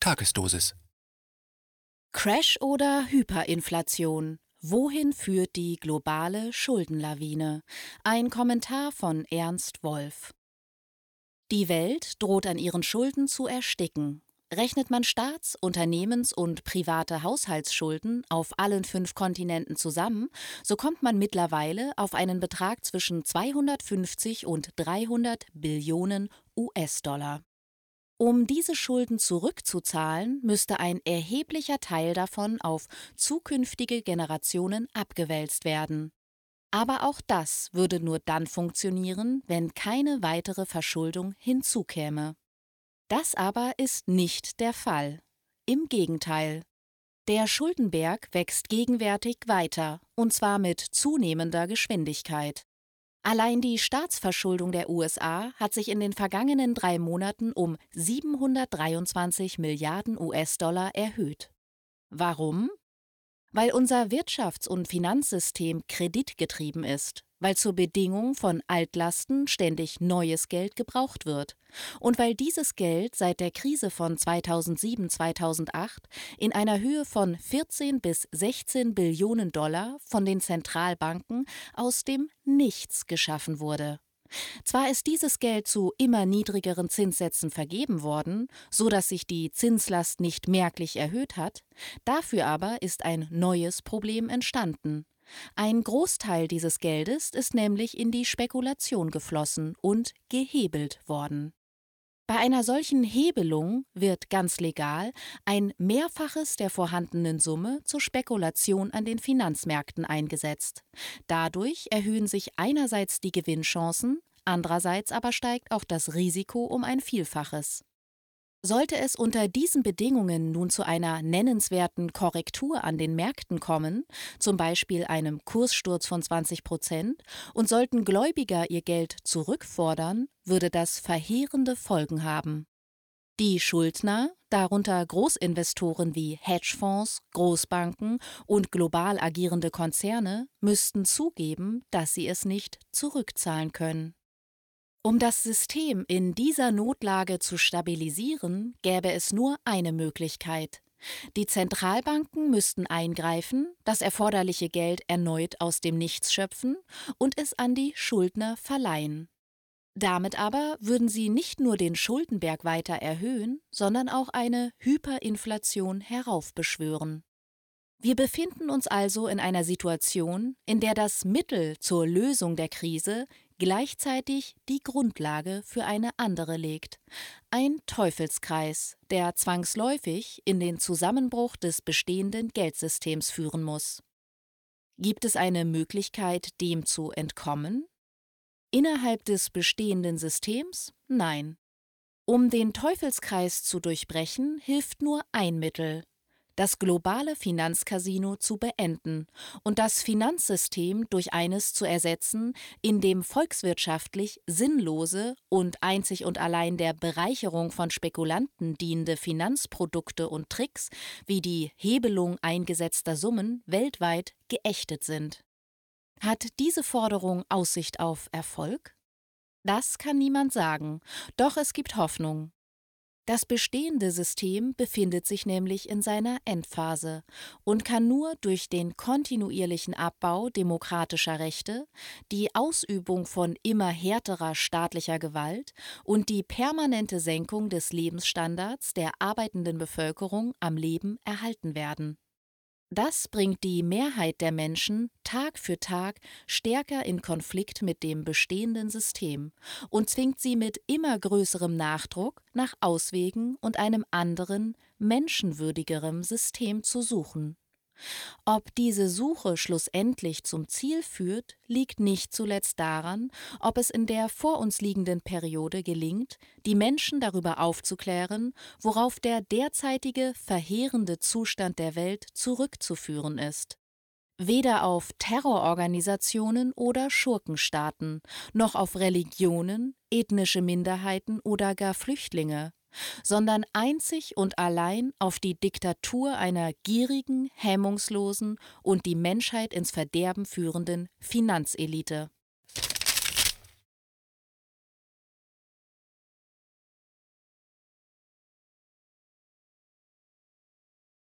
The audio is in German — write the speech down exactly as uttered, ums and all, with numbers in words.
Tagesdosis. Crash oder Hyperinflation? Wohin führt die globale Schuldenlawine? Ein Kommentar von Ernst Wolf. Die Welt droht an ihren Schulden zu ersticken. Rechnet man Staats-, Unternehmens- und private Haushaltsschulden auf allen fünf Kontinenten zusammen, so kommt man mittlerweile auf einen Betrag zwischen zweihundertfünfzig und dreihundert Billionen U S-Dollar. Um diese Schulden zurückzuzahlen, müsste ein erheblicher Teil davon auf zukünftige Generationen abgewälzt werden. Aber auch das würde nur dann funktionieren, wenn keine weitere Verschuldung hinzukäme. Das aber ist nicht der Fall. Im Gegenteil. Der Schuldenberg wächst gegenwärtig weiter, und zwar mit zunehmender Geschwindigkeit. Allein die Staatsverschuldung der U S A hat sich in den vergangenen drei Monaten um siebenhundertdreiundzwanzig Milliarden U S-Dollar erhöht. Warum? Weil unser Wirtschafts- und Finanzsystem kreditgetrieben ist, weil zur Bedingung von Altlasten ständig neues Geld gebraucht wird und weil dieses Geld seit der Krise von zweitausendsieben zweitausendacht in einer Höhe von vierzehn bis sechzehn Billionen Dollar von den Zentralbanken aus dem Nichts geschaffen wurde. Zwar ist dieses Geld zu immer niedrigeren Zinssätzen vergeben worden, so dass sich die Zinslast nicht merklich erhöht hat, dafür aber ist ein neues Problem entstanden. Ein Großteil dieses Geldes ist nämlich in die Spekulation geflossen und gehebelt worden. Bei einer solchen Hebelung wird ganz legal ein Mehrfaches der vorhandenen Summe zur Spekulation an den Finanzmärkten eingesetzt. Dadurch erhöhen sich einerseits die Gewinnchancen, andererseits aber steigt auch das Risiko um ein Vielfaches. Sollte es unter diesen Bedingungen nun zu einer nennenswerten Korrektur an den Märkten kommen, zum Beispiel einem Kurssturz von zwanzig Prozent, und sollten Gläubiger ihr Geld zurückfordern, würde das verheerende Folgen haben. Die Schuldner, darunter Großinvestoren wie Hedgefonds, Großbanken und global agierende Konzerne, müssten zugeben, dass sie es nicht zurückzahlen können. Um das System in dieser Notlage zu stabilisieren, gäbe es nur eine Möglichkeit. Die Zentralbanken müssten eingreifen, das erforderliche Geld erneut aus dem Nichts schöpfen und es an die Schuldner verleihen. Damit aber würden sie nicht nur den Schuldenberg weiter erhöhen, sondern auch eine Hyperinflation heraufbeschwören. Wir befinden uns also in einer Situation, in der das Mittel zur Lösung der Krise gleichzeitig die Grundlage für eine andere legt. Ein Teufelskreis, der zwangsläufig in den Zusammenbruch des bestehenden Geldsystems führen muss. Gibt es eine Möglichkeit, dem zu entkommen? Innerhalb des bestehenden Systems? Nein. Um den Teufelskreis zu durchbrechen, hilft nur ein Mittel: das globale Finanzcasino zu beenden und das Finanzsystem durch eines zu ersetzen, in dem volkswirtschaftlich sinnlose und einzig und allein der Bereicherung von Spekulanten dienende Finanzprodukte und Tricks wie die Hebelung eingesetzter Summen weltweit geächtet sind. Hat diese Forderung Aussicht auf Erfolg? Das kann niemand sagen, doch es gibt Hoffnung. Das bestehende System befindet sich nämlich in seiner Endphase und kann nur durch den kontinuierlichen Abbau demokratischer Rechte, die Ausübung von immer härterer staatlicher Gewalt und die permanente Senkung des Lebensstandards der arbeitenden Bevölkerung am Leben erhalten werden. Das bringt die Mehrheit der Menschen Tag für Tag stärker in Konflikt mit dem bestehenden System und zwingt sie mit immer größerem Nachdruck nach Auswegen und einem anderen, menschenwürdigerem System zu suchen. Ob diese Suche schlussendlich zum Ziel führt, liegt nicht zuletzt daran, ob es in der vor uns liegenden Periode gelingt, die Menschen darüber aufzuklären, worauf der derzeitige verheerende Zustand der Welt zurückzuführen ist. Weder auf Terrororganisationen oder Schurkenstaaten, noch auf Religionen, ethnische Minderheiten oder gar Flüchtlinge, sondern einzig und allein auf die Diktatur einer gierigen, hemmungslosen und die Menschheit ins Verderben führenden Finanzelite.